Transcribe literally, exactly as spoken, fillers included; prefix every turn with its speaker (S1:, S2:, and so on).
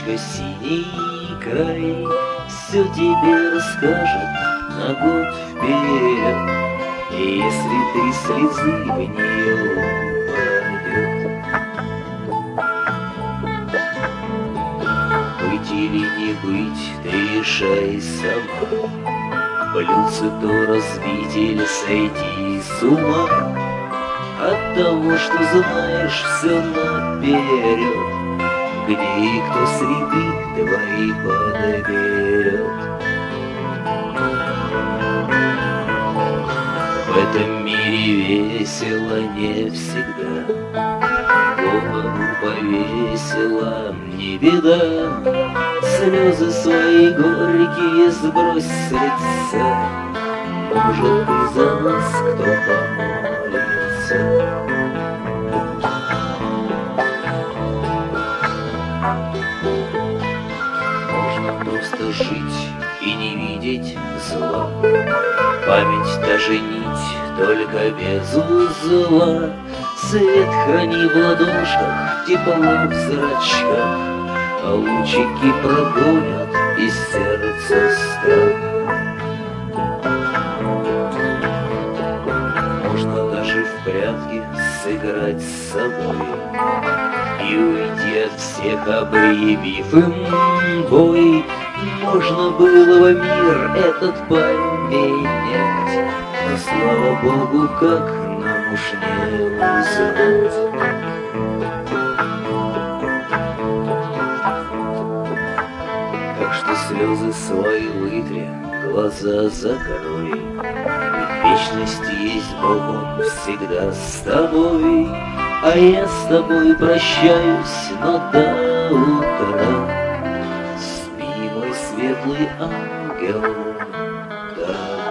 S1: облачко синий край все тебе расскажет на год вперед. И если ты слезы в нее упадет, быть или не быть, ты решай сама. Блюдце то разбить или сойти с ума от того, что знаешь все наперед, где и кто среды твои подберет. В этом мире весело не всегда, голову повесила не беда. Слезы свои горькие сбрось с лица, может, ты за нас кто помолится. Можно просто жить и не видеть зла, память даже нить, только без узла. Свет храни в ладошках, тепло в зрачках, а лучики прогонят из сердца страх. Можно даже в прятки сыграть с собой и уйти от всех, объявив им бой. Можно было бы мир этот поменять, но слава Богу, как нам уж не узнать. Так что слезы свои вытри, глаза закрой, ведь вечность есть Бог, Он всегда с тобой. А я с тобой прощаюсь, но до утра. Светлый ангел, да.